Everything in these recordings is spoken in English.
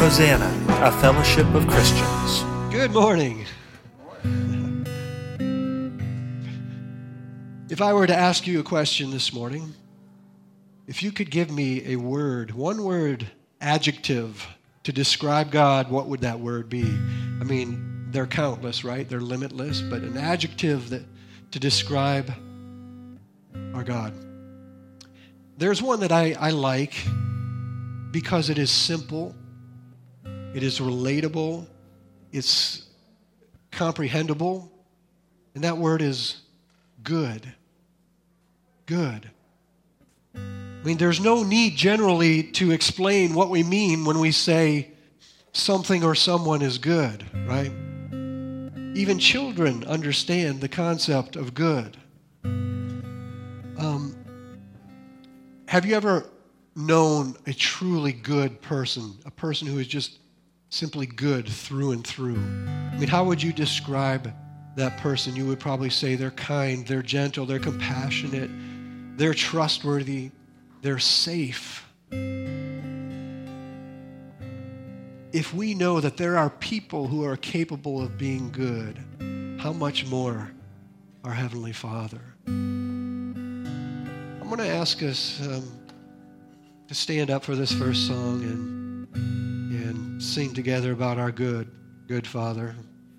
Hosanna, a fellowship of Christians. Good morning. If I were to ask you a question this morning, if you could give me a word, one word, adjective, to describe God, what would that word be? I mean, they're countless, right? They're limitless, but an adjective to describe our God. There's one that I like because it is simple, it is relatable, it's comprehensible, and that word is good. Good. I mean, there's no need generally to explain what we mean when we say something or someone is good, right? Even children understand the concept of good. Have you ever known a truly good person, a person who is just simply good through and through? I mean, how would you describe that person? You would probably say they're kind, they're gentle, they're compassionate, they're trustworthy, they're safe. If we know that there are people who are capable of being good, how much more our Heavenly Father? I'm going to ask us to stand up for this first song and sing together about our good Father.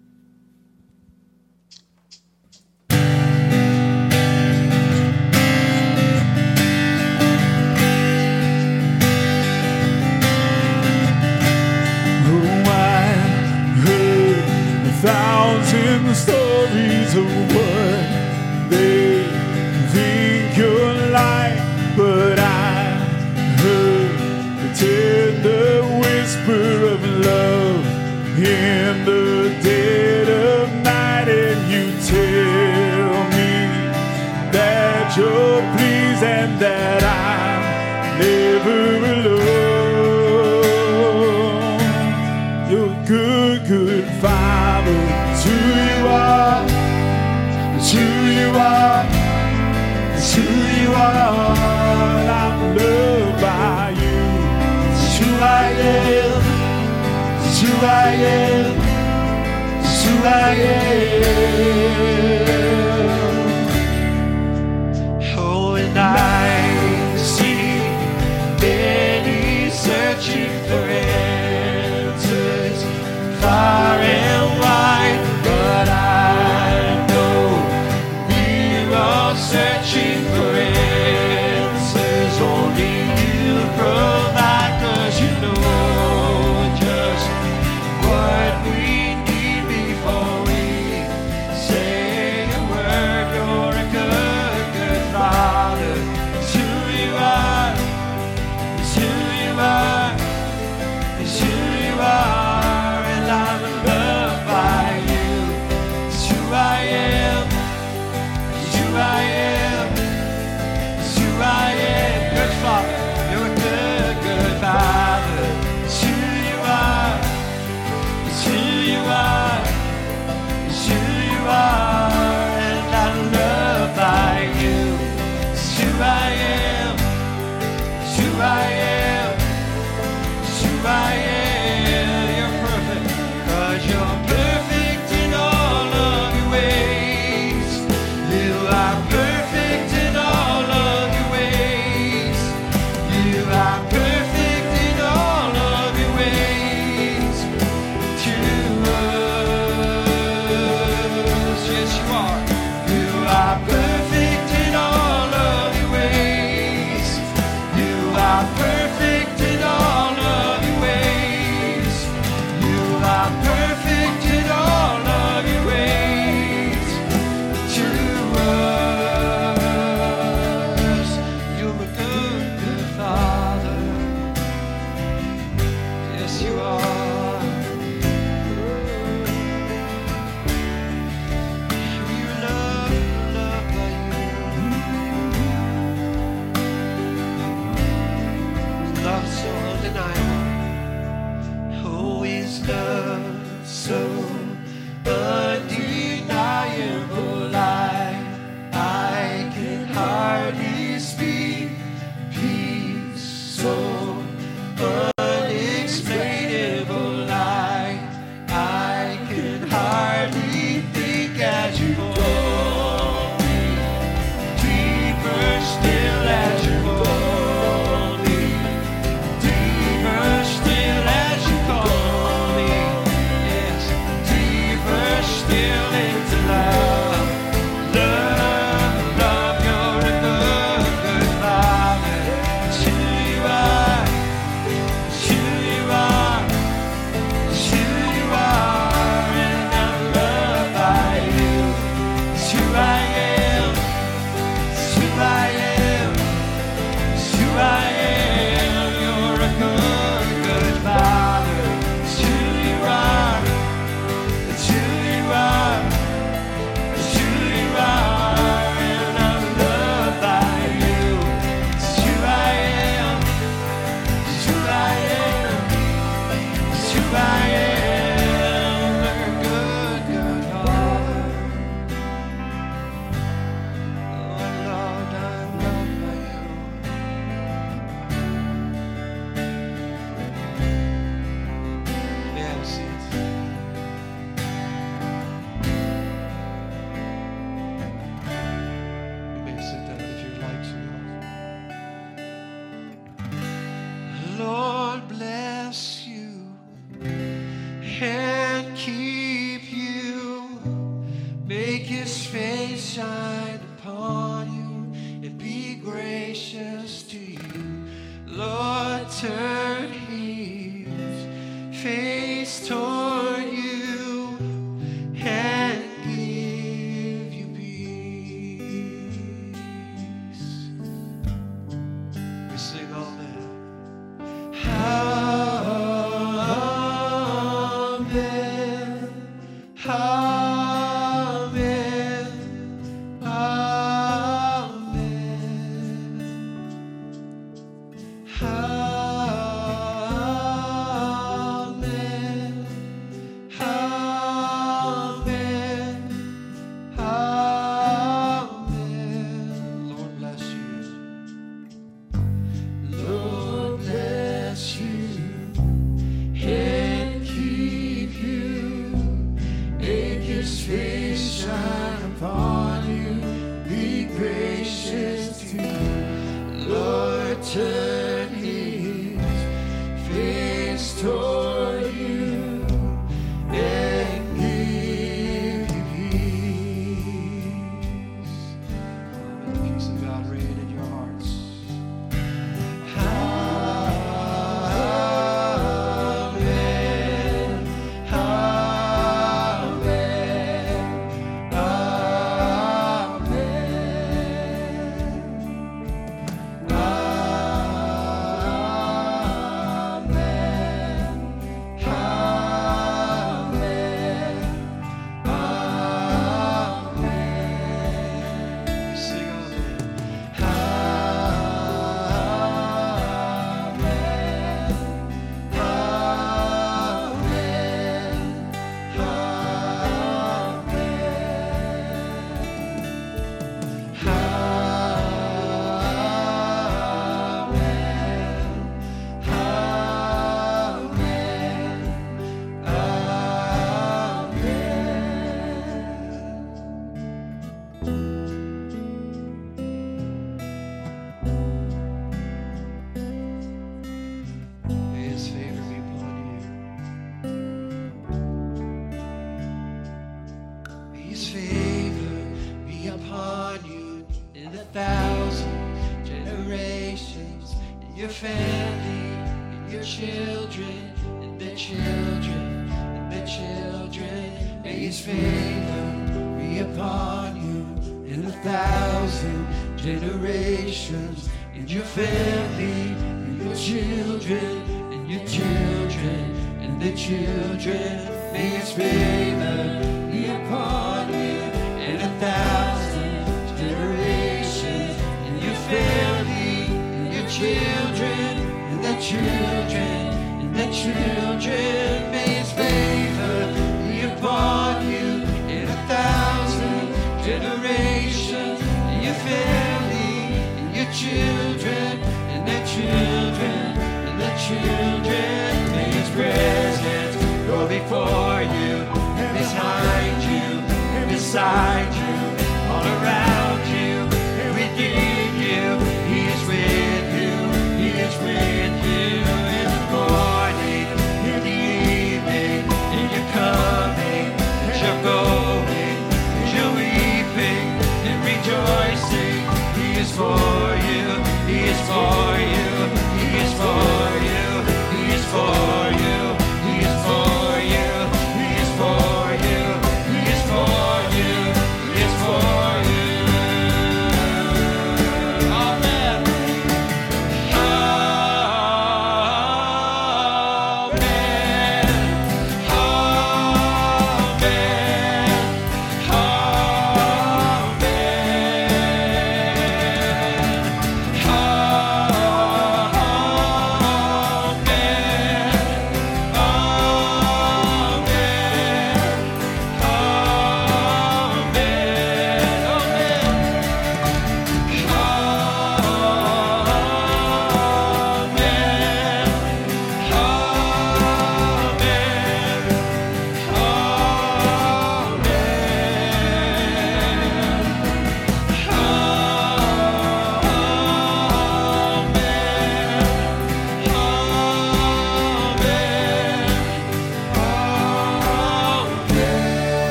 Thousand stories of what they think you're like, but I heard the tender whisper of love in the dead of night, and you tell me that you're pleased and that I'm never alone. You're good Father. It's who you are, it's who you are, it's who you are. I'm loved by you. It's who I am, it's who I am, it's who I am. Oh, and I see many searching for answers far and wide, but I know we're all searching for answers. Only you provide, 'cause you know just what we need before we say face toward you and give you peace. We sing amen. Amen. Amen. Amen. Amen. Amen. Amen. Lord bless you. Lord bless you and keep you. Make His face shine upon you. Be gracious to you. Lord, turn His face toward you and give you peace. May the peace of God reign in your hearts. Amen. Amen. May His favor be upon you. May His favor be upon you in 1,000 generations, in your family, in your children, and their children, and their children. May His favor be upon you in 1,000 generations, in your family, in your children, and your children, and their children. May His favor be upon you in 1,000 generations, in your family, in your children, and their children, and their children. May His favor be upon you in 1,000 generations, in your family, in your children, and their children, and their children. May His presence go before you, and behind you, and beside you, all around you, and within you. He is with you, He is with you in the morning, in the evening, in your coming, as you're going, as you're weeping and rejoicing. He is for you, He is for you, He is for you, He is for you, He is for you, He is for you, He is for you.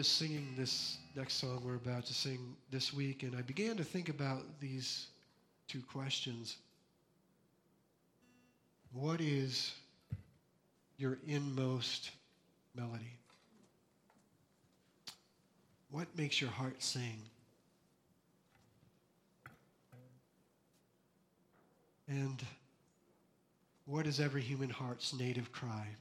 was singing this next song we're about to sing this week, and I began to think about these two questions. What is your inmost melody? What makes your heart sing? And what is every human heart's native cry?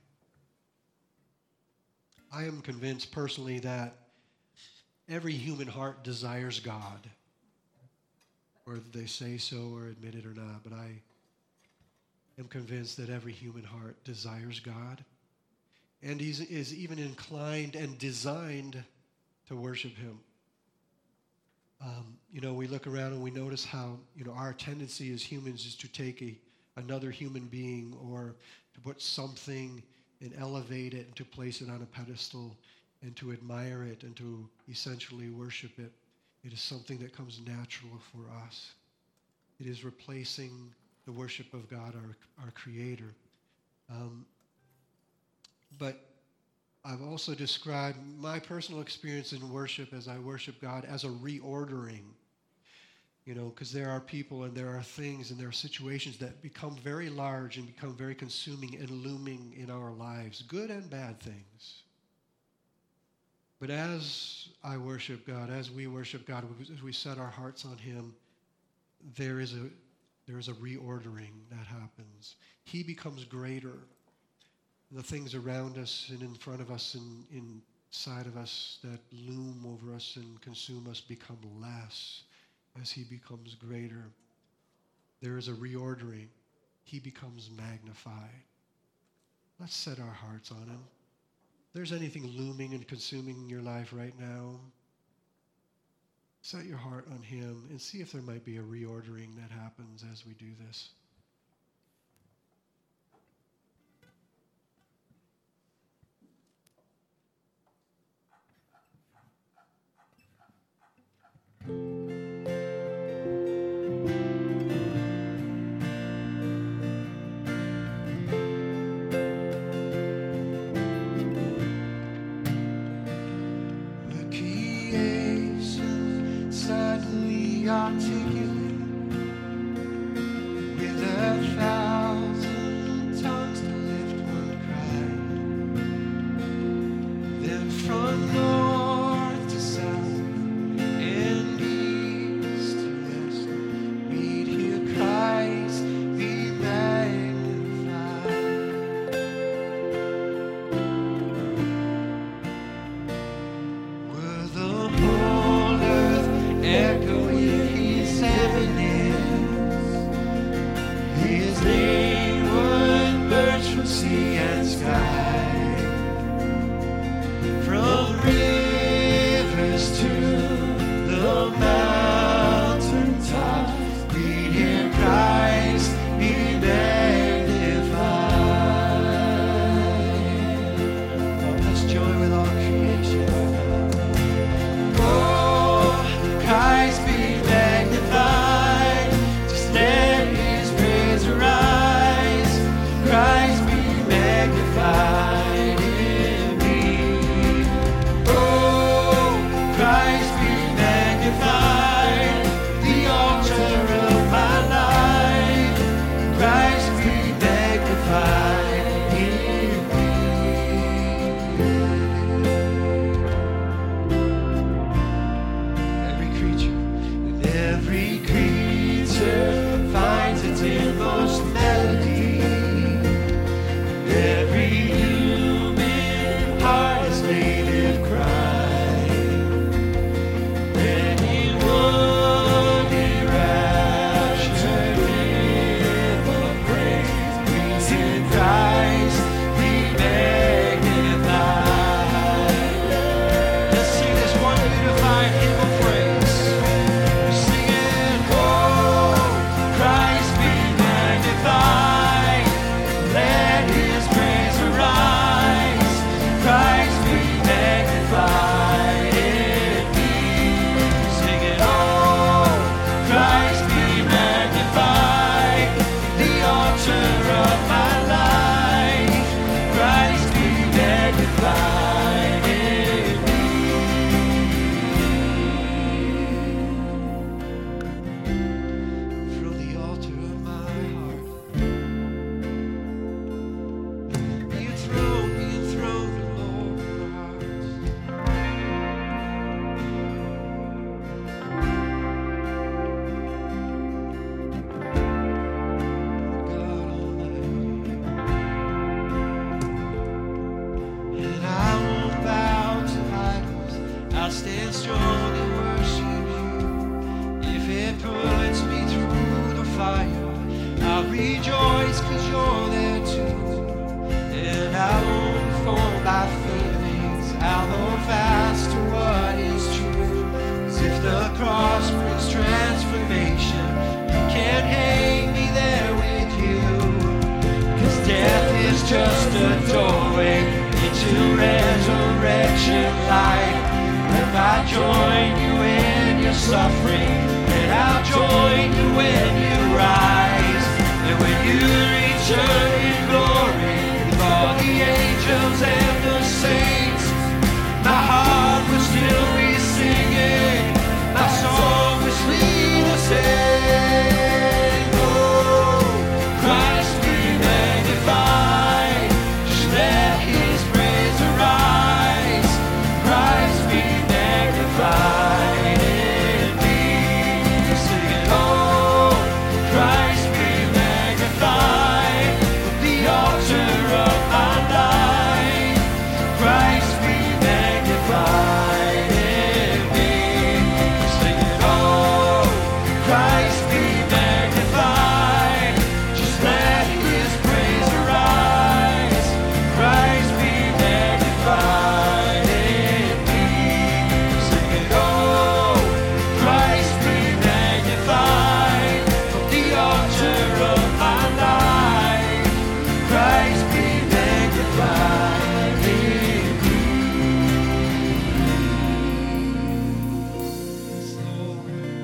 I am convinced personally that every human heart desires God, whether they say so or admit it or not, but I am convinced that every human heart desires God and is even inclined and designed to worship Him. We look around and we notice how, our tendency as humans is to take another human being or to put something and elevate it and to place it on a pedestal and to admire it and to essentially worship it. It is something that comes natural for us. It is replacing the worship of God, our Creator. But I've also described my personal experience in worship as I worship God as a reordering. Because there are people and there are things and there are situations that become very large and become very consuming and looming in our lives, good and bad things. But as I worship God, as we worship God, as we set our hearts on Him, there is a reordering that happens. He becomes greater. The things around us and in front of us and inside of us that loom over us and consume us become less as He becomes greater. There is a reordering. He becomes magnified. Let's set our hearts on Him. If there's anything looming and consuming your life right now, set your heart on Him and see if there might be a reordering that happens as we do this. Articulate with 1,000 tongues to lift one cry. Then from north to south and east to west, we'd hear Christ be magnified. Were the whole earth echoing His I'll stand strong and worship you. If it puts me through the fire, I'll rejoice 'cause you're there too. And I won't fall by feelings, I'll hold fast to what is true. 'Cause if the cross brings transformation, you can't hang me there with you. 'Cause death is just a doorway into resurrection life. If I join you in your suffering, then I'll join you when you rise. And when you return in glory with all the angels and the saints, my heart will still be singing, my song will sweet the same. Oh, Christ be magnified, just let his praise arise. Christ be magnified in me. Sing it, oh, Christ be magnified from the altar of my life. Christ be magnified in me. Sing it, oh, Christ be magnified. Just let his praise arise. Christ be magnified in me. Sing it, oh, Christ be magnified from the altar of my life. Christ be magnified in me. Yes, Lord.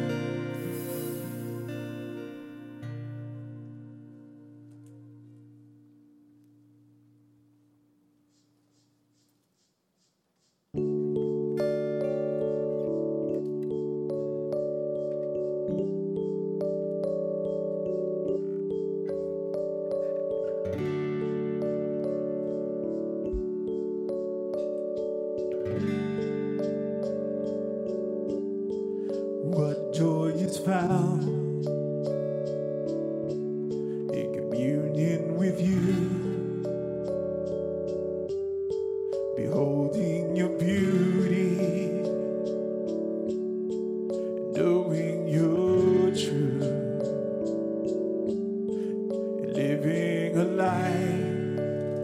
What joy is found in communion with you, beholding your beauty, knowing your truth, living a life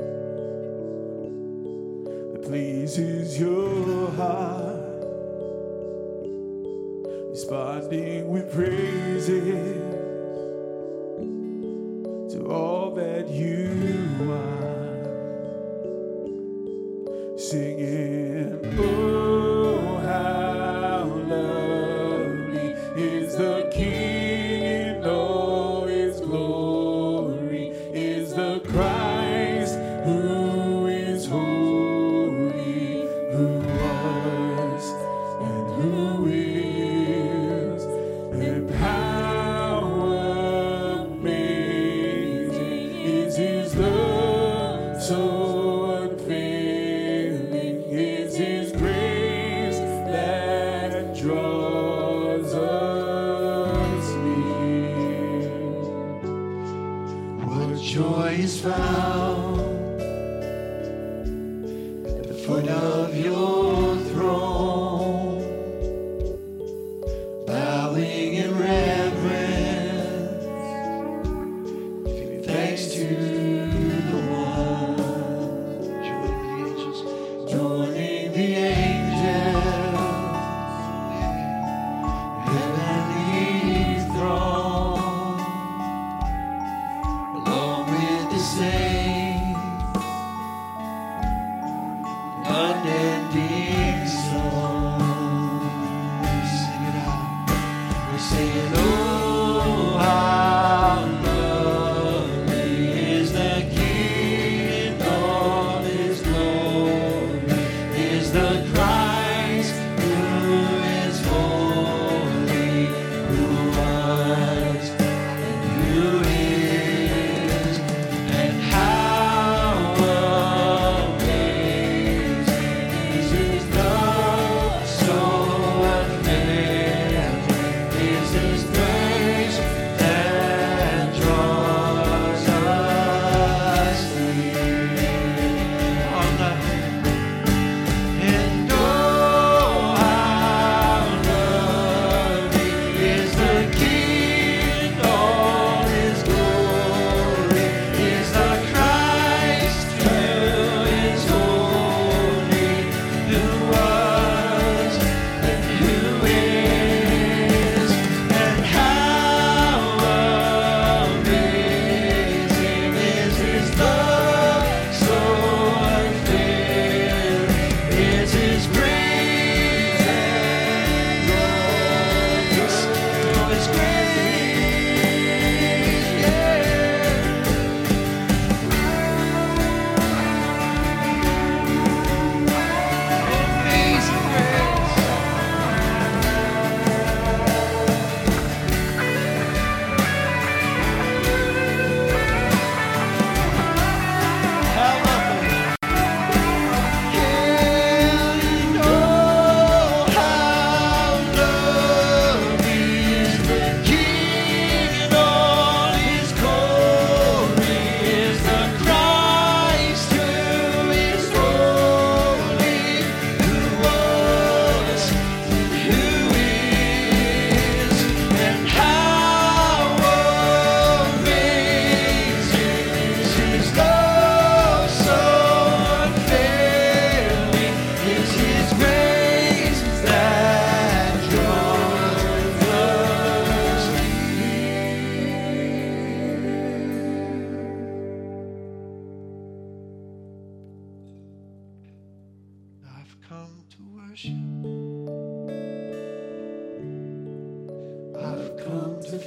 that pleases your heart. Responding with praises to all that you are, singing, oh, how lovely is the King in all his glory, is the Christ who is holy, who was and who is, and how amazing is his love, so unfailing is his grace that draws us near. What joy is found at the foot of your throne, bowing in reverence, giving thanks to the one, joining the angels, heavenly throne, along with the saints.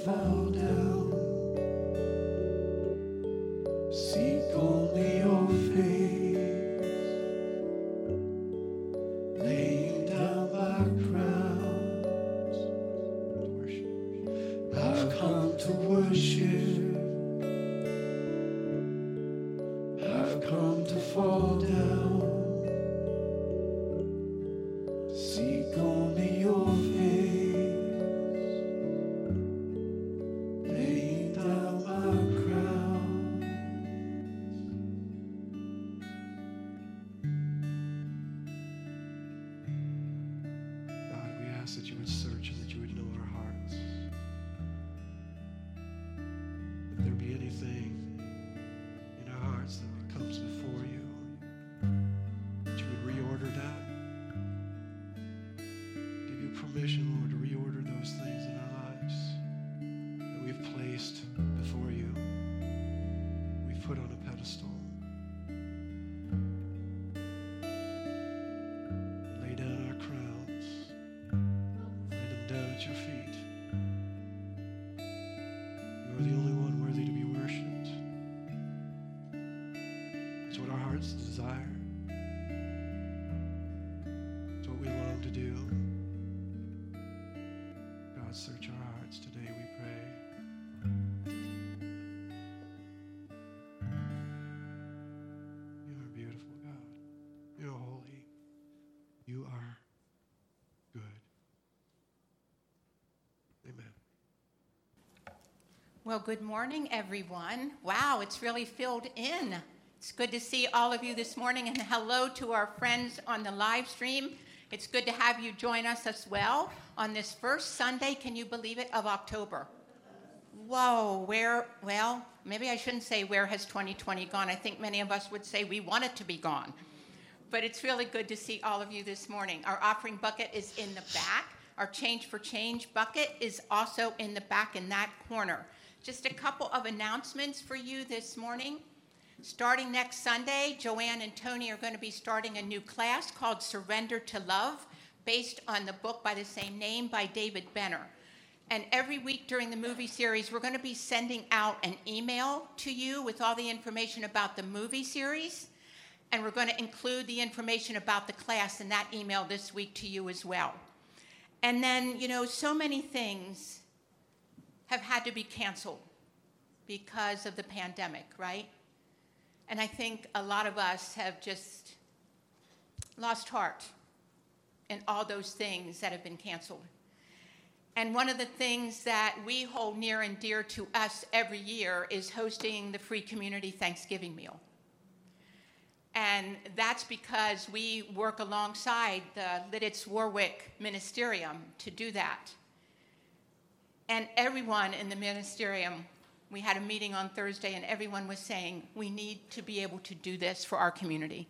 fall down. Seek only your face, laying down my crowns. I've come to worship. I've come to fall down. Seek only your face, laying down my crown. God, we ask that you would search and that you would know our hearts. If there be anything in our hearts that comes before you, that you would reorder that. Give you permission, Lord, to reorder those things in our lives that we've placed before you, we've put on a pedestal. Lay down our crowns, lay them down at your feet. You are the only one worthy to be worshipped. It's what our hearts desire. It's what we long to do. God, search our hearts today, we pray. You are beautiful, God. You are holy. You are good. Amen. Well, good morning, everyone. Wow, it's really filled in. It's good to see all of you this morning, and hello to our friends on the live stream. It's good to have you join us as well on this first Sunday, can you believe it, of October. Whoa, well, maybe I shouldn't say where has 2020 gone. I think many of us would say we want it to be gone. But it's really good to see all of you this morning. Our offering bucket is in the back. Our Change for Change bucket is also in the back in that corner. Just a couple of announcements for you this morning. Starting next Sunday, Joanne and Tony are going to be starting a new class called Surrender to Love, based on the book by the same name by David Benner. And every week during the movie series, we're going to be sending out an email to you with all the information about the movie series. And we're going to include the information about the class in that email this week to you as well. And then, so many things have had to be canceled because of the pandemic, right? And I think a lot of us have just lost heart in all those things that have been canceled. And one of the things that we hold near and dear to us every year is hosting the Free Community Thanksgiving meal. And that's because we work alongside the Lidditz Warwick Ministerium to do that. And everyone in the ministerium, we had a meeting on Thursday, and everyone was saying, we need to be able to do this for our community.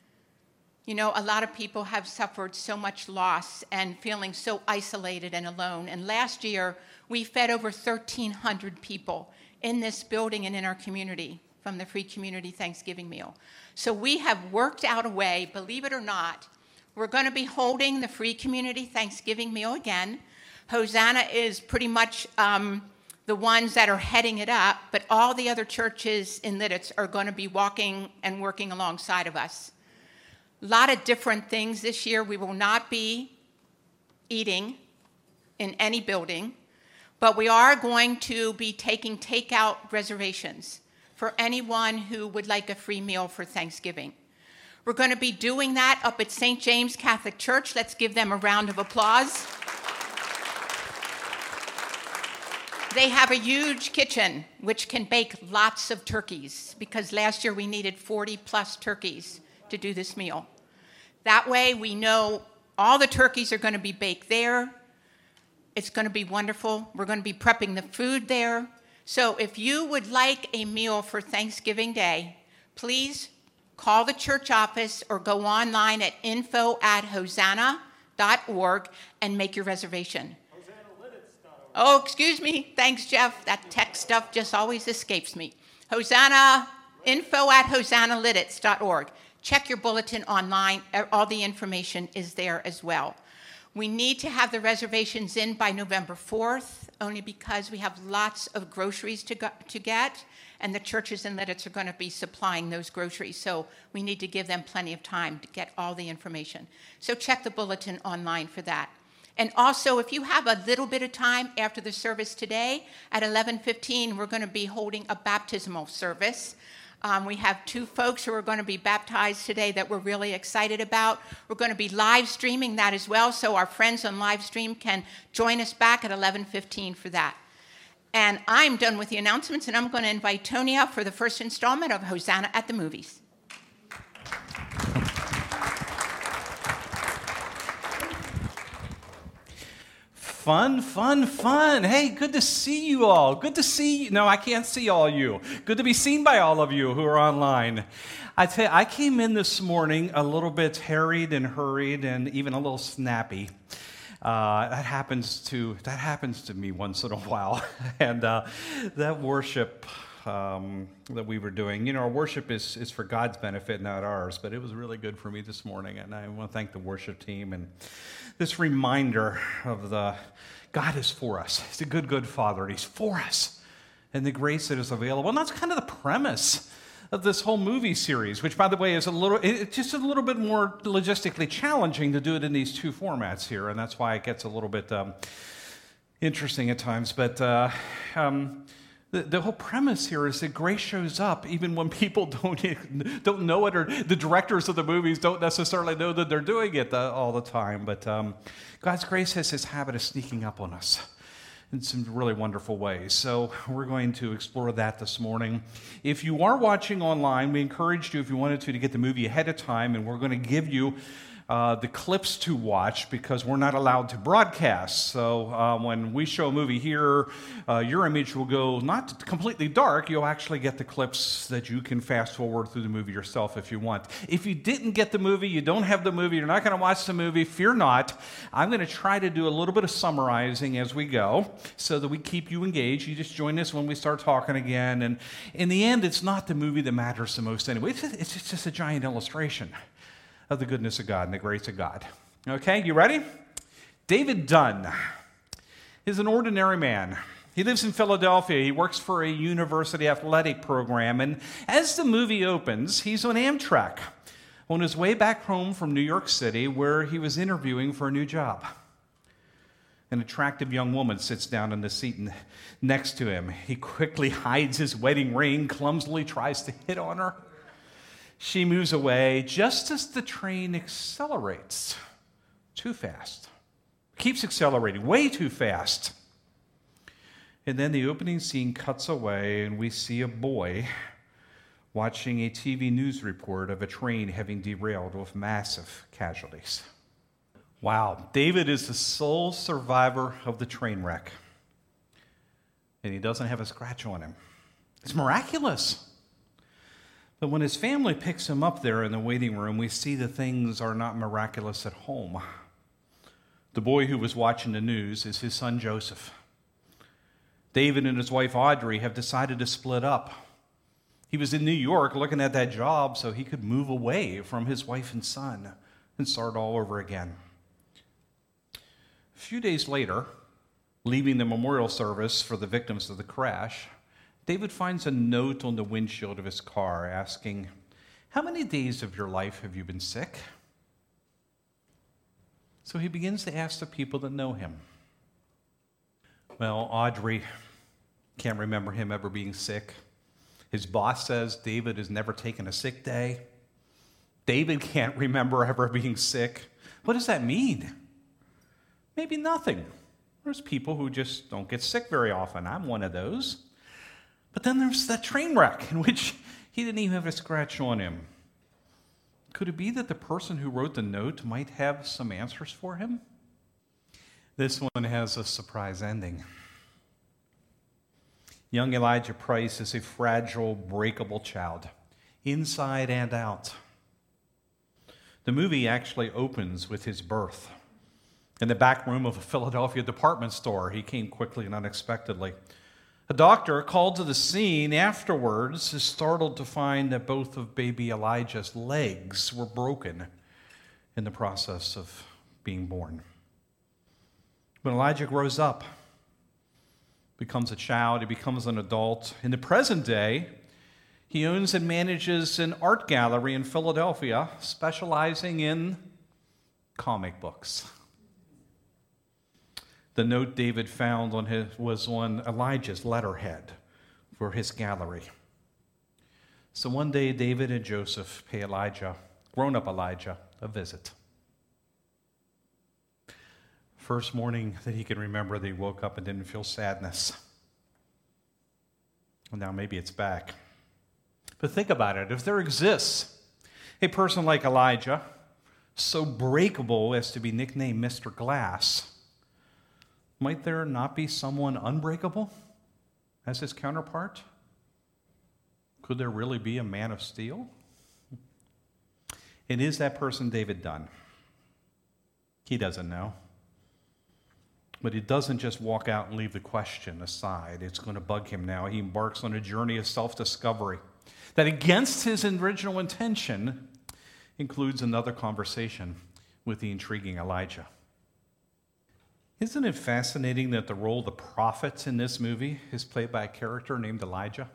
A lot of people have suffered so much loss and feeling so isolated and alone. And last year, we fed over 1,300 people in this building and in our community from the Free Community Thanksgiving meal. So we have worked out a way, believe it or not, we're going to be holding the Free Community Thanksgiving meal again. Hosanna is pretty much the ones that are heading it up, but all the other churches in Lidditz are going to be walking and working alongside of us. A lot of different things this year. We will not be eating in any building, but we are going to be taking takeout reservations for anyone who would like a free meal for Thanksgiving. We're going to be doing that up at St. James Catholic Church. Let's give them a round of applause. They have a huge kitchen, which can bake lots of turkeys, because last year we needed 40-plus turkeys to do this meal. That way we know all the turkeys are going to be baked there. It's going to be wonderful. We're going to be prepping the food there. So if you would like a meal for Thanksgiving Day, please call the church office or go online at info@hosanna.org and make your reservation. Oh, excuse me. Thanks, Jeff. That tech stuff just always escapes me. Hosanna, info@hosannalidditz.org. Check your bulletin online. All the information is there as well. We need to have the reservations in by November 4th, only because we have lots of groceries to get, and the churches in Lidditz are going to be supplying those groceries. So we need to give them plenty of time to get all the information. So check the bulletin online for that. And also, if you have a little bit of time after the service today, at 11:15, we're going to be holding a baptismal service. We have 2 folks who are going to be baptized today that we're really excited about. We're going to be live streaming that as well, so our friends on live stream can join us back at 11:15 for that. And I'm done with the announcements, and I'm going to invite Tony up for the first installment of Hosanna at the Movies. Fun, fun, fun. Hey, good to see you all. Good to see you. No, I can't see all you. Good to be seen by all of you who are online. I tell you, I came in this morning a little bit harried and hurried and even a little snappy. That happens to me once in a while. And that worship that we were doing, our worship is for God's benefit, not ours. But it was really good for me this morning, and I want to thank the worship team and this reminder of God is for us. He's a good, good Father, and He's for us, and the grace that is available. And that's kind of the premise of this whole movie series, which, by the way, is just a little bit more logistically challenging to do it in these 2 formats here, and that's why it gets a little bit interesting at times. But the whole premise here is that grace shows up even when people don't know it, or the directors of the movies don't necessarily know that they're doing it all the time. But God's grace has this habit of sneaking up on us in some really wonderful ways. So we're going to explore that this morning. If you are watching online, we encouraged you, if you wanted to get the movie ahead of time, and we're going to give you the clips to watch because we're not allowed to broadcast. So when we show a movie here, your image will go not completely dark. You'll actually get the clips that you can fast forward through the movie yourself if you want. If you didn't get the movie, you don't have the movie, you're not going to watch the movie, fear not. I'm going to try to do a little bit of summarizing as we go so that we keep you engaged. You just join us when we start talking again. And in the end, it's not the movie that matters the most anyway. It's just a giant illustration of the goodness of God and the grace of God. Okay, you ready? David Dunn is an ordinary man. He lives in Philadelphia. He works for a university athletic program. And as the movie opens, he's on Amtrak on his way back home from New York City, where he was interviewing for a new job. An attractive young woman sits down in the seat next to him. He quickly hides his wedding ring, clumsily tries to hit on her. She moves away just as the train accelerates. Too fast. Keeps accelerating, way too fast. And then the opening scene cuts away, and we see a boy watching a TV news report of a train having derailed with massive casualties. Wow, David is the sole survivor of the train wreck. And he doesn't have a scratch on him. It's miraculous. But when his family picks him up there in the waiting room, we see that things are not miraculous at home. The boy who was watching the news is his son Joseph. David and his wife Audrey have decided to split up. He was in New York looking at that job so he could move away from his wife and son and start all over again. A few days later, leaving the memorial service for the victims of the crash, David finds a note on the windshield of his car asking, "How many days of your life have you been sick?" So he begins to ask the people that know him. Well, Audrey can't remember him ever being sick. His boss says David has never taken a sick day. David can't remember ever being sick. What does that mean? Maybe nothing. There's people who just don't get sick very often. I'm one of those. But then there's that train wreck in which he didn't even have a scratch on him. Could it be that the person who wrote the note might have some answers for him? This one has a surprise ending. Young Elijah Price is a fragile, breakable child, inside and out. The movie actually opens with his birth. In the back room of a Philadelphia department store, he came quickly and unexpectedly. A doctor called to the scene afterwards is startled to find that both of baby Elijah's legs were broken in the process of being born. When Elijah grows up, becomes a child, he becomes an adult. In the present day, he owns and manages an art gallery in Philadelphia, specializing in comic books. The note David found was on Elijah's letterhead for his gallery. So one day, David and Joseph pay Elijah, grown-up Elijah, a visit. First morning that he can remember, they woke up and didn't feel sadness. Well, now maybe it's back. But think about it. If there exists a person like Elijah, so breakable as to be nicknamed Mr. Glass, might there not be someone unbreakable as his counterpart? Could there really be a man of steel? And is that person David done? He doesn't know. But he doesn't just walk out and leave the question aside. It's going to bug him now. He embarks on a journey of self-discovery that, against his original intention, includes another conversation with the intriguing Elijah. Isn't it fascinating that the role of the prophet in this movie is played by a character named Elijah?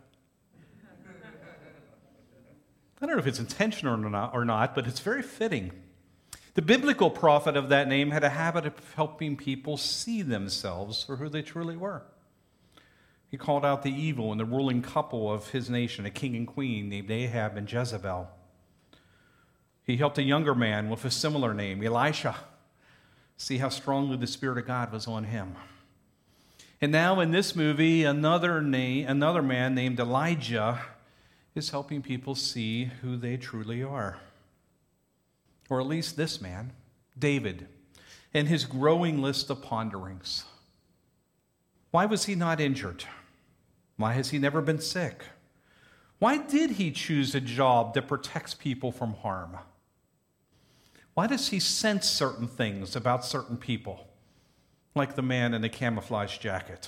I don't know if it's intentional or not, but it's very fitting. The biblical prophet of that name had a habit of helping people see themselves for who they truly were. He called out the evil in the ruling couple of his nation, a king and queen named Ahab and Jezebel. He helped a younger man with a similar name, Elisha, see how strongly the Spirit of God was on him. And now in this movie, another man named Elijah is helping people see who they truly are. Or at least this man, David, and his growing list of ponderings. Why was he not injured? Why has he never been sick? Why did he choose a job that protects people from harm? Why does he sense certain things about certain people, like the man in the camouflage jacket?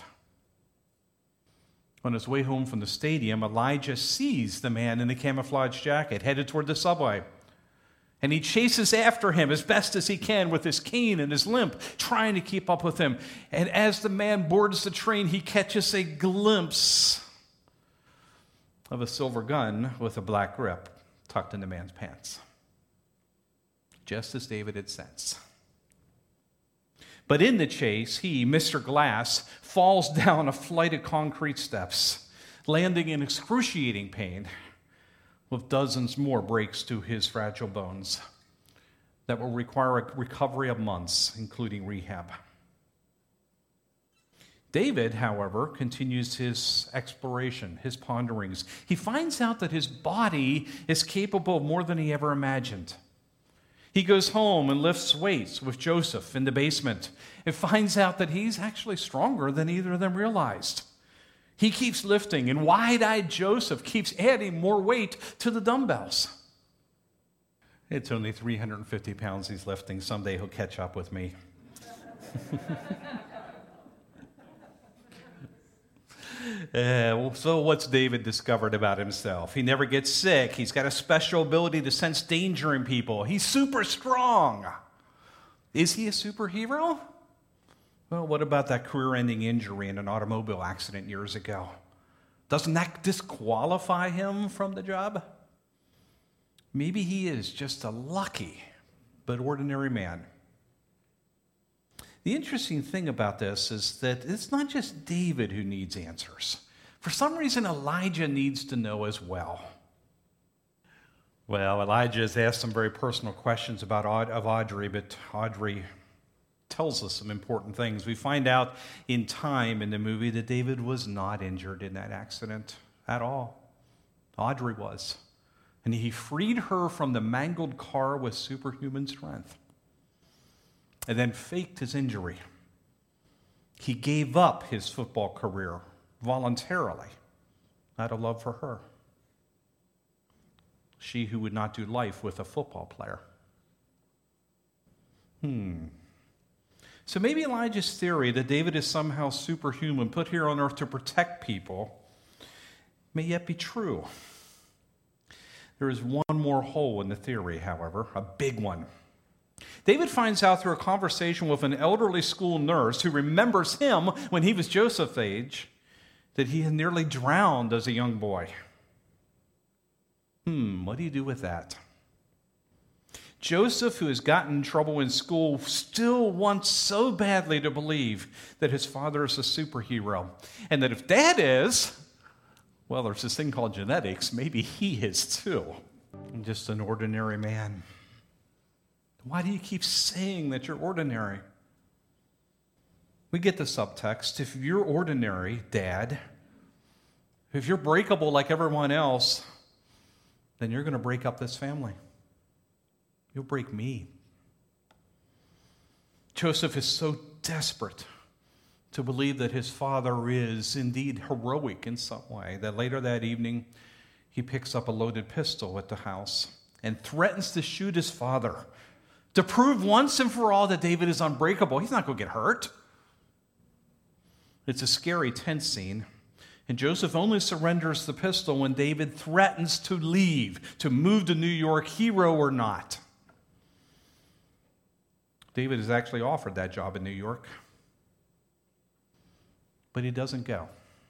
On his way home from the stadium, Elijah sees the man in the camouflage jacket headed toward the subway. And he chases after him as best as he can with his cane and his limp, trying to keep up with him. And as the man boards the train, he catches a glimpse of a silver gun with a black grip tucked in the man's pants, just as David had sensed. But in the chase, he, Mr. Glass, falls down a flight of concrete steps, landing in excruciating pain, with dozens more breaks to his fragile bones that will require a recovery of months, including rehab. David, however, continues his exploration, his ponderings. He finds out that his body is capable of more than he ever imagined. He goes home and lifts weights with Joseph in the basement and finds out that he's actually stronger than either of them realized. He keeps lifting, and wide-eyed Joseph keeps adding more weight to the dumbbells. It's only 350 pounds he's lifting. Someday he'll catch up with me. So what's David discovered about himself? He never gets sick. He's got a special ability to sense danger in people. He's super strong. Is he a superhero? Well, what about that career-ending injury in an automobile accident years ago? Doesn't that disqualify him from the job? Maybe he is just a lucky but ordinary man. The interesting thing about this is that it's not just David who needs answers. For some reason, Elijah needs to know as well. Well, Elijah has asked some very personal questions about Audrey, but Audrey tells us some important things. We find out in time in the movie that David was not injured in that accident at all. Audrey was. And he freed her from the mangled car with superhuman strength, and then faked his injury. He gave up his football career voluntarily out of love for her. She who would not do life with a football player. So maybe Elijah's theory that David is somehow superhuman, put here on earth to protect people, may yet be true. There is one more hole in the theory, however, a big one. David finds out through a conversation with an elderly school nurse who remembers him when he was Joseph's age that he had nearly drowned as a young boy. What do you do with that? Joseph, who has gotten in trouble in school, still wants so badly to believe that his father is a superhero. And that if Dad is, well, there's this thing called genetics. Maybe he is too. I'm just an ordinary man. Why do you keep saying that you're ordinary? We get the subtext. If you're ordinary, Dad, if you're breakable like everyone else, then you're going to break up this family. You'll break me. Joseph is so desperate to believe that his father is indeed heroic in some way that later that evening he picks up a loaded pistol at the house and threatens to shoot his father to prove once and for all that David is unbreakable. He's not going to get hurt. It's a scary, tense scene. And Joseph only surrenders the pistol when David threatens to leave, to move to New York, hero or not. David is actually offered that job in New York, but he doesn't go.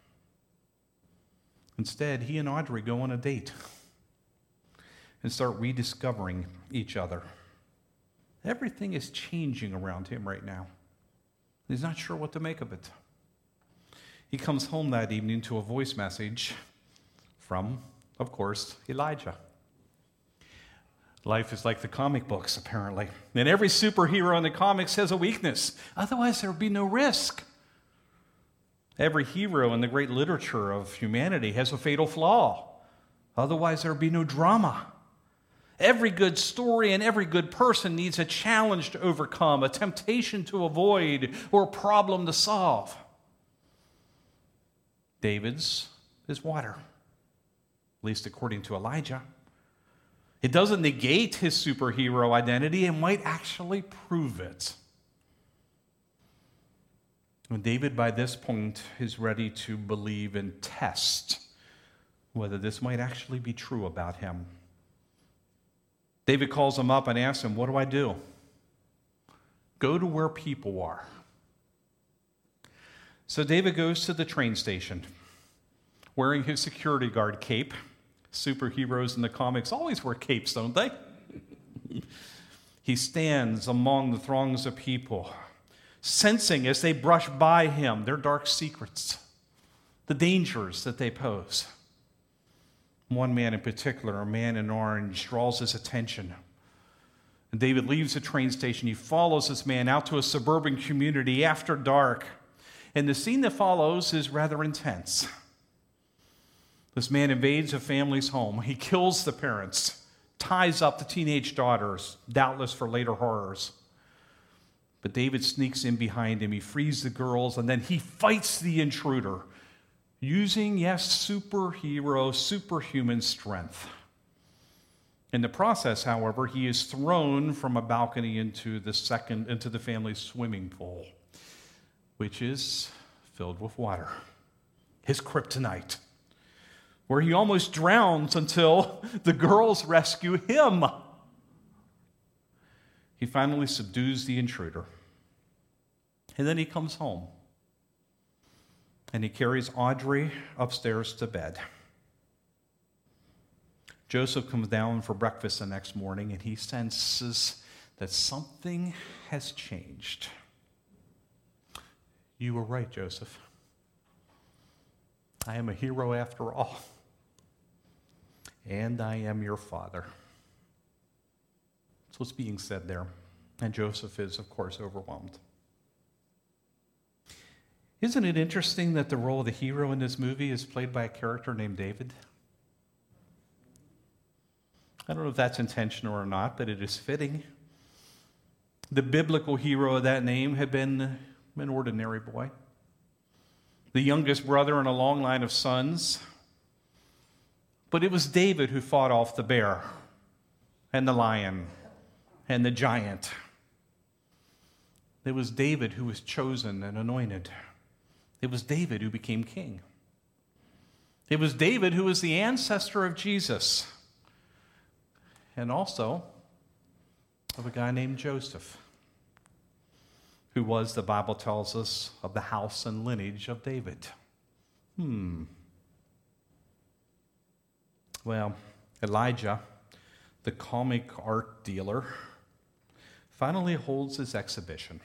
Instead, he and Audrey go on a date and start rediscovering each other. Everything is changing around him right now. He's not sure what to make of it. He comes home that evening to a voice message from, of course, Elijah. Life is like the comic books, apparently. And every superhero in the comics has a weakness. Otherwise, there would be no risk. Every hero in the great literature of humanity has a fatal flaw. Otherwise, there would be no drama. Every good story and every good person needs a challenge to overcome, a temptation to avoid, or a problem to solve. David's is water, at least according to Elijah. It doesn't negate his superhero identity, it might actually prove it. And David, by this point, is ready to believe and test whether this might actually be true about him. David calls him up and asks him, "What do I do?" "Go to where people are." So David goes to the train station, wearing his security guard cape. Superheroes in the comics always wear capes, don't they? He stands among the throngs of people, sensing as they brush by him their dark secrets, the dangers that they pose. One man in particular, a man in orange, draws his attention. And David leaves the train station. He follows this man out to a suburban community after dark. And the scene that follows is rather intense. This man invades a family's home. He kills the parents, ties up the teenage daughters, doubtless for later horrors. But David sneaks in behind him. He frees the girls, and then he fights the intruder, using, yes, superhuman strength. In the process, however, he is thrown from a balcony into the family's swimming pool, which is filled with water, his kryptonite, where he almost drowns until the girls rescue him. He finally subdues the intruder, and then he comes home. And he carries Audrey upstairs to bed. Joseph comes down for breakfast the next morning, and he senses that something has changed. "You were right, Joseph. I am a hero after all. And I am your father." That's what's being said there. And Joseph is, of course, overwhelmed. Isn't it interesting that the role of the hero in this movie is played by a character named David? I don't know if that's intentional or not, but it is fitting. The biblical hero of that name had been an ordinary boy, the youngest brother in a long line of sons. But it was David who fought off the bear and the lion and the giant. It was David who was chosen and anointed. It was David who became king. It was David who was the ancestor of Jesus. And also, of a guy named Joseph, who was, the Bible tells us, of the house and lineage of David. Well, Elijah, the comic art dealer, finally holds his exhibition.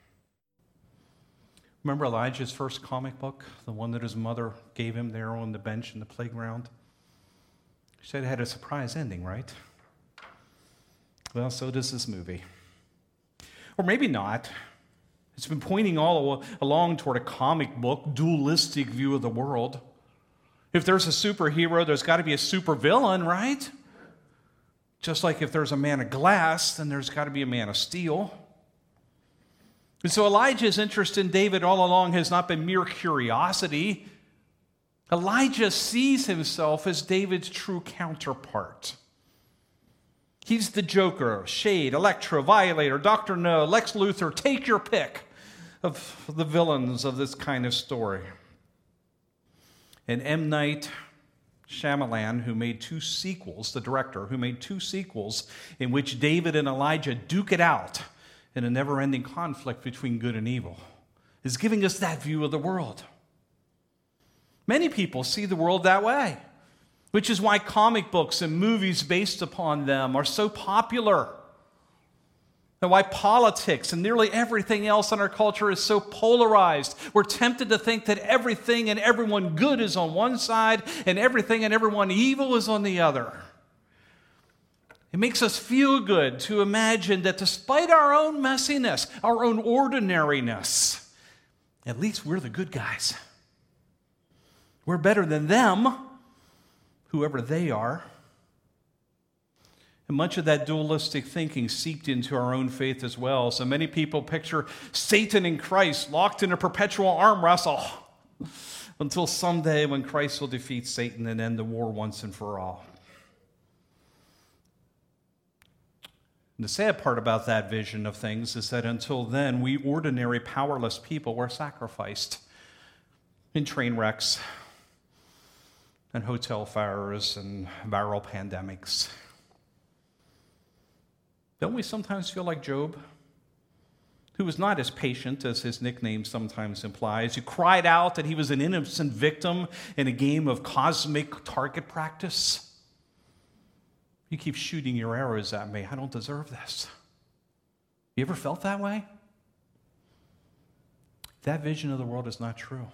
Remember Elijah's first comic book, the one that his mother gave him there on the bench in the playground? She said it had a surprise ending, right? Well, so does this movie. Or maybe not. It's been pointing all along toward a comic book, dualistic view of the world. If there's a superhero, there's got to be a supervillain, right? Just like if there's a man of glass, then there's got to be a man of steel. And so Elijah's interest in David all along has not been mere curiosity. Elijah sees himself as David's true counterpart. He's the Joker, Shade, Elektra, Violator, Dr. No, Lex Luthor, take your pick of the villains of this kind of story. And M. Night Shyamalan, who made 2 sequels, the director, who made 2 sequels in which David and Elijah duke it out in a never-ending conflict between good and evil, is giving us that view of the world. Many people see the world that way, which is why comic books and movies based upon them are so popular, and why politics and nearly everything else in our culture is so polarized. We're tempted to think that everything and everyone good is on one side and everything and everyone evil is on the other. It makes us feel good to imagine that despite our own messiness, our own ordinariness, at least we're the good guys. We're better than them, whoever they are. And much of that dualistic thinking seeped into our own faith as well. So many people picture Satan and Christ locked in a perpetual arm wrestle until someday when Christ will defeat Satan and end the war once and for all. And the sad part about that vision of things is that until then, we ordinary, powerless people were sacrificed in train wrecks and hotel fires and viral pandemics. Don't we sometimes feel like Job, who was not as patient as his nickname sometimes implies, who cried out that he was an innocent victim in a game of cosmic target practice? You keep shooting your arrows at me. I don't deserve this. You ever felt that way? That vision of the world is not true.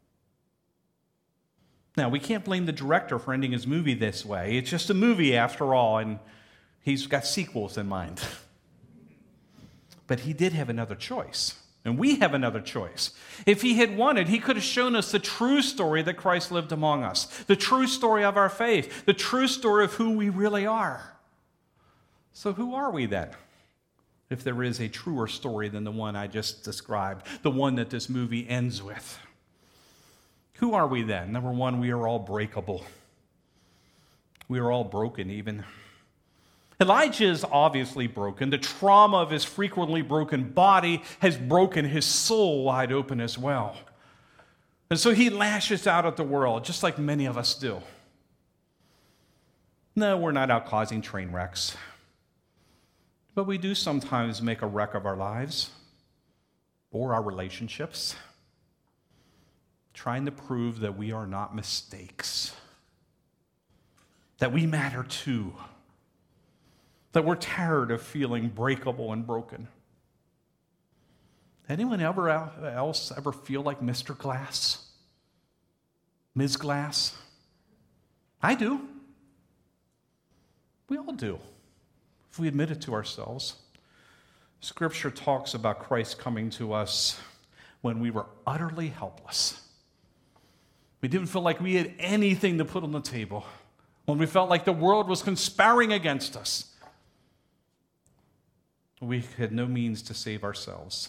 Now, we can't blame the director for ending his movie this way. It's just a movie after all, and he's got sequels in mind. But he did have another choice, and we have another choice. If he had wanted, he could have shown us the true story that Christ lived among us, the true story of our faith, the true story of who we really are. So who are we then, if there is a truer story than the one I just described, the one that this movie ends with? Who are we then? Number one, we are all breakable. We are all broken even. Elijah is obviously broken. The trauma of his frequently broken body has broken his soul wide open as well. And so he lashes out at the world, just like many of us do. No, we're not out causing train wrecks. But we do sometimes make a wreck of our lives or our relationships, trying to prove that we are not mistakes, that we matter too, that we're tired of feeling breakable and broken. Anyone else ever feel like Mr. Glass? Ms. Glass? I do. We all do, if we admit it to ourselves. Scripture talks about Christ coming to us when we were utterly helpless. We didn't feel like we had anything to put on the table, when we felt like the world was conspiring against us. We had no means to save ourselves.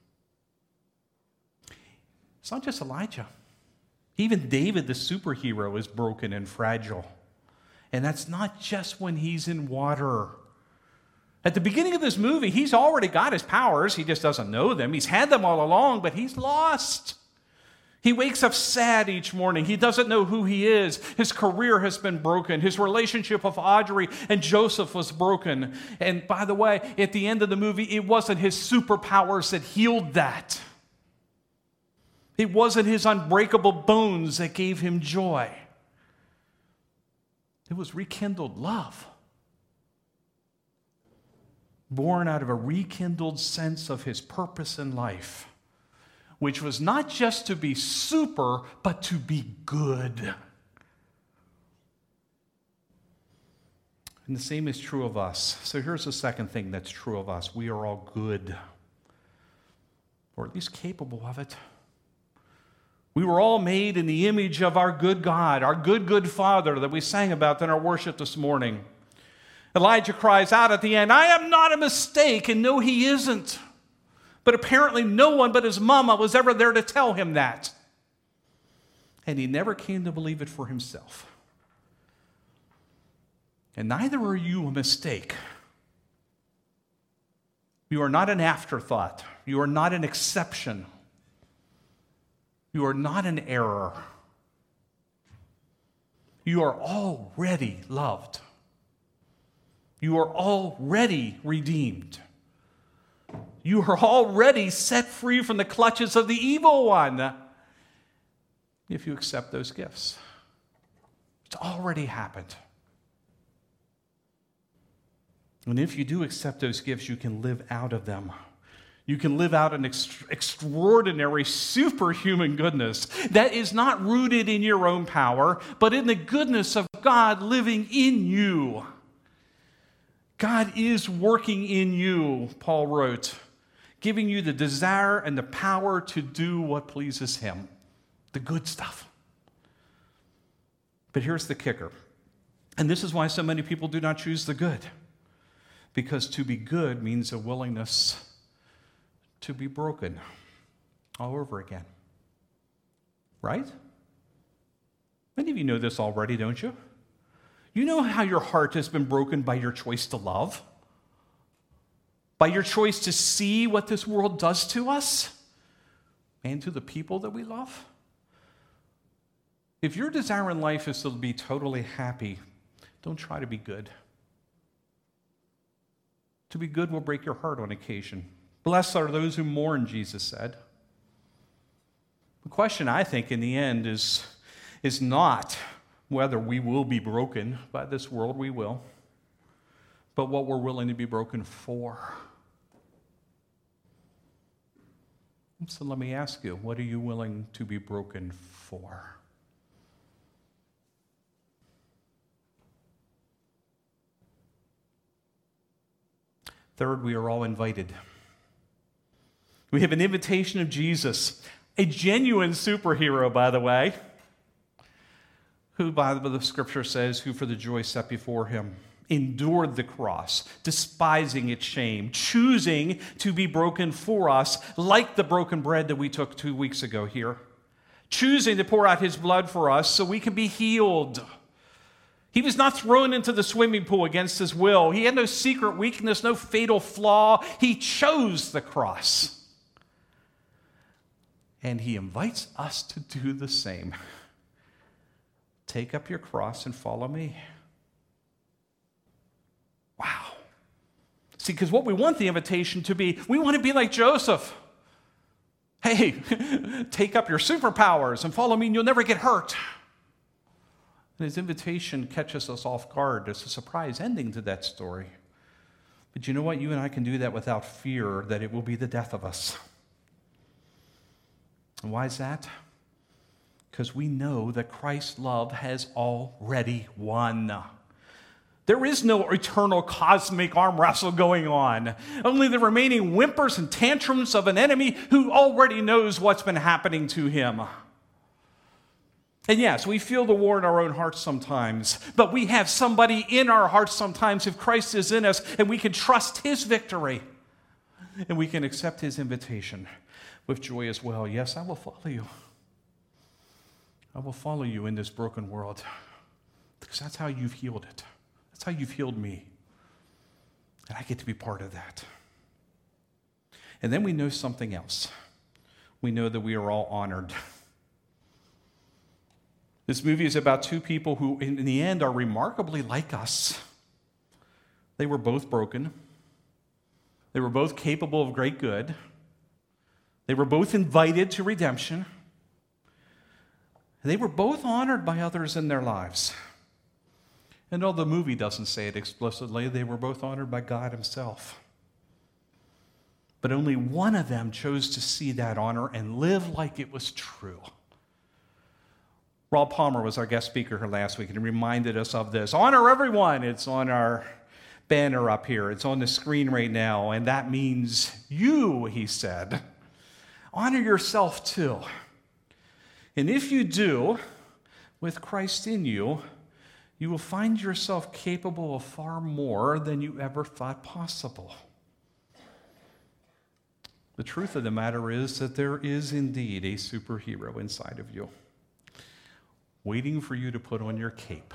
It's not just Elijah. Even David, the superhero, is broken and fragile. And that's not just when he's in water. At the beginning of this movie, he's already got his powers. He just doesn't know them. He's had them all along, but he's lost. He wakes up sad each morning. He doesn't know who he is. His career has been broken. His relationship with Audrey and Joseph was broken. And by the way, at the end of the movie, it wasn't his superpowers that healed that. It wasn't his unbreakable bones that gave him joy. It was rekindled love, born out of a rekindled sense of his purpose in life, which was not just to be super, but to be good. And the same is true of us. So here's the second thing that's true of us. We are all good, or at least capable of it. We were all made in the image of our good God, our good Father that we sang about in our worship this morning. Elijah cries out at the end, "I am not a mistake," and no, he isn't. But apparently no one but his mama was ever there to tell him that. And he never came to believe it for himself. And neither are you a mistake. You are not an afterthought. You are not an exception. You are not an error. You are already loved. You are already redeemed. You are already set free from the clutches of the evil one if you accept those gifts. It's already happened. And if you do accept those gifts, you can live out of them. You can live out an extraordinary, superhuman goodness that is not rooted in your own power, but in the goodness of God living in you. God is working in you, Paul wrote, giving you the desire and the power to do what pleases him, the good stuff. But here's the kicker, and this is why so many people do not choose the good, because to be good means a willingness to be broken all over again. Right? Many of you know this already, don't you? You know how your heart has been broken by your choice to love? By your choice to see what this world does to us and to the people that we love? If your desire in life is to be totally happy, don't try to be good. To be good will break your heart on occasion. Blessed are those who mourn, Jesus said. The question, I think, in the end is not whether we will be broken by this world, we will, but what we're willing to be broken for. So let me ask you, what are you willing to be broken for? Third, we are all invited. We have an invitation of Jesus, a genuine superhero, by the way, who, by the scripture says, who for the joy set before him endured the cross, despising its shame, choosing to be broken for us, like the broken bread that we took 2 weeks ago here, choosing to pour out his blood for us so we can be healed. He was not thrown into the swimming pool against his will. He had no secret weakness, no fatal flaw. He chose the cross. And he invites us to do the same. Take up your cross and follow me. Wow. See, because what we want the invitation to be, we want to be like Joseph. Hey, take up your superpowers and follow me and you'll never get hurt. And his invitation catches us off guard. There's a surprise ending to that story. But you know what? You and I can do that without fear that it will be the death of us. And why is that? Because we know that Christ's love has already won. There is no eternal cosmic arm wrestle going on. Only the remaining whimpers and tantrums of an enemy who already knows what's been happening to him. And yes, we feel the war in our own hearts sometimes, but we have somebody in our hearts sometimes if Christ is in us, and we can trust his victory, and we can accept his invitation with joy as well. Yes, I will follow you. I will follow you in this broken world, because that's how you've healed it. That's how you've healed me, and I get to be part of that. And then we know something else. We know that we are all honored. This movie is about two people who, in the end, are remarkably like us. They were both broken. They were both capable of great good. They were both invited to redemption. They were both honored by others in their lives. And though the movie doesn't say it explicitly, they were both honored by God himself. But only one of them chose to see that honor and live like it was true. Rob Palmer was our guest speaker here last week, and he reminded us of this. Honor everyone. It's on our banner up here. It's on the screen right now, and that means you, he said. Honor yourself too. And if you do, with Christ in you, you will find yourself capable of far more than you ever thought possible. The truth of the matter is that there is indeed a superhero inside of you, waiting for you to put on your cape,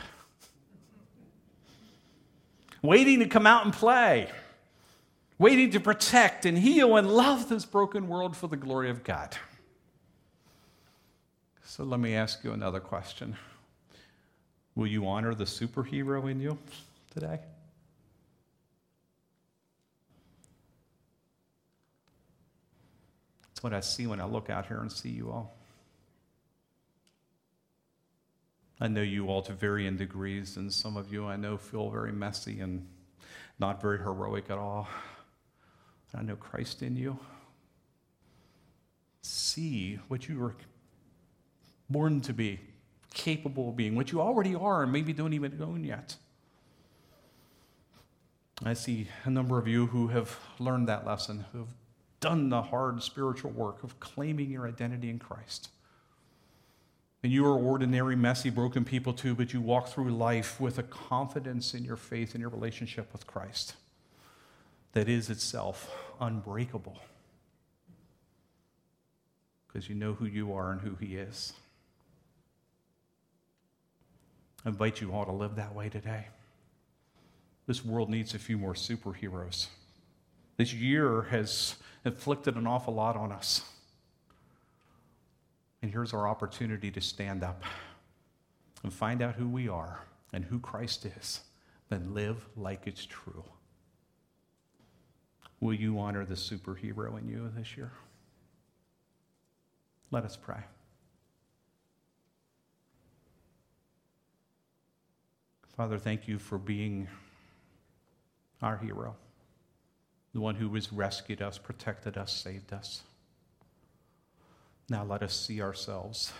waiting to come out and play, waiting to protect and heal and love this broken world for the glory of God. So let me ask you another question. Will you honor the superhero in you today? That's what I see when I look out here and see you all. I know you all to varying degrees, and some of you I know feel very messy and not very heroic at all. I know Christ in you. See what you were born to be, capable of being, what you already are and maybe don't even own yet. I see a number of you who have learned that lesson, who have done the hard spiritual work of claiming your identity in Christ. And you are ordinary, messy, broken people too, but you walk through life with a confidence in your faith and your relationship with Christ that is itself unbreakable, because you know who you are and who he is. I invite you all to live that way today. This world needs a few more superheroes. This year has inflicted an awful lot on us. And here's our opportunity to stand up and find out who we are and who Christ is, then live like it's true. Will you honor the superhero in you this year? Let us pray. Father, thank you for being our hero, the one who has rescued us, protected us, saved us. Now let us see ourselves.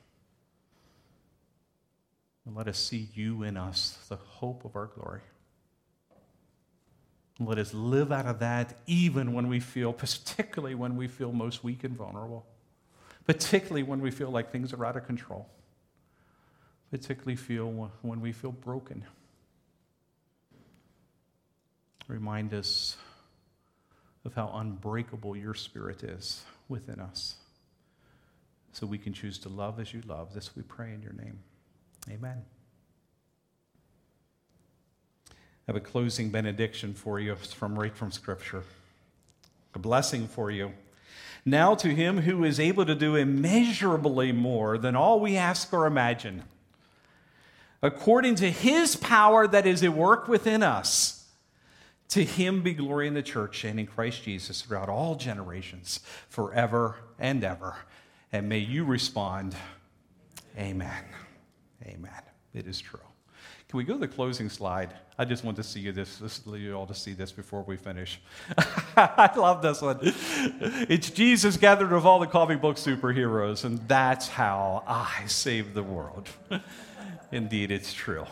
And let us see you in us, the hope of our glory. And let us live out of that even when we feel, particularly when we feel most weak and vulnerable. Particularly when we feel like things are out of control. Particularly when we feel broken. Remind us of how unbreakable your Spirit is within us, so we can choose to love as you love. This we pray in your name. Amen. I have a closing benediction for you right from Scripture. A blessing for you. Now to him who is able to do immeasurably more than all we ask or imagine, according to his power that is at work within us, to him be glory in the church and in Christ Jesus throughout all generations, forever and ever. And may you respond, amen. Amen. It is true. Can we go to the closing slide? I just want to see you all to see this before we finish. I love this one. It's Jesus gathered of all the comic book superheroes, and that's how I saved the world. Indeed, it's true.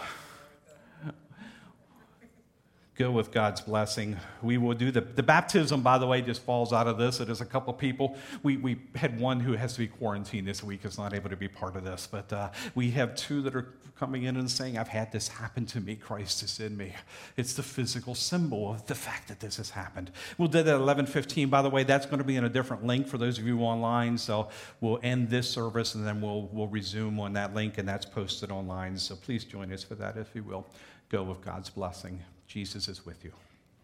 Go with God's blessing. We will do the baptism, by the way, just falls out of this. It is a couple people. We had one who has to be quarantined this week, is not able to be part of this. But we have two that are coming in and saying, I've had this happen to me. Christ is in me. It's the physical symbol of the fact that this has happened. We'll do that at 11:15. By the way, that's going to be in a different link for those of you online. So we'll end this service and then we'll resume on that link, and that's posted online. So please join us for that, if you will. Go with God's blessing. Jesus is with you.